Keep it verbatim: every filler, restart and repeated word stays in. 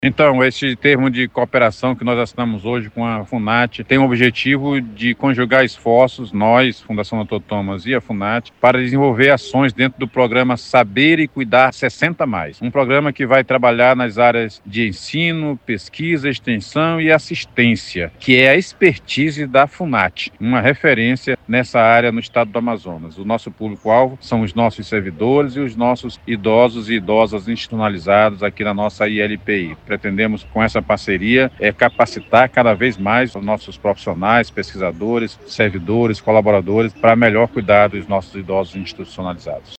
Então, esse termo de cooperação que nós assinamos hoje com a FUNAT tem o objetivo de conjugar esforços, nós, Fundação doutor Thomas e a FUNAT, para desenvolver ações dentro do programa Saber e Cuidar sessenta mais. Um programa que vai trabalhar nas áreas de ensino, pesquisa, extensão e assistência, que é a expertise da FUNAT, uma referência nessa área no estado do Amazonas. O nosso público-alvo são os nossos servidores e os nossos idosos e idosas institucionalizados aqui na nossa I L P I. Pretendemos, com essa parceria, é, capacitar cada vez mais os nossos profissionais, pesquisadores, servidores, colaboradores, para melhor cuidar dos nossos idosos institucionalizados.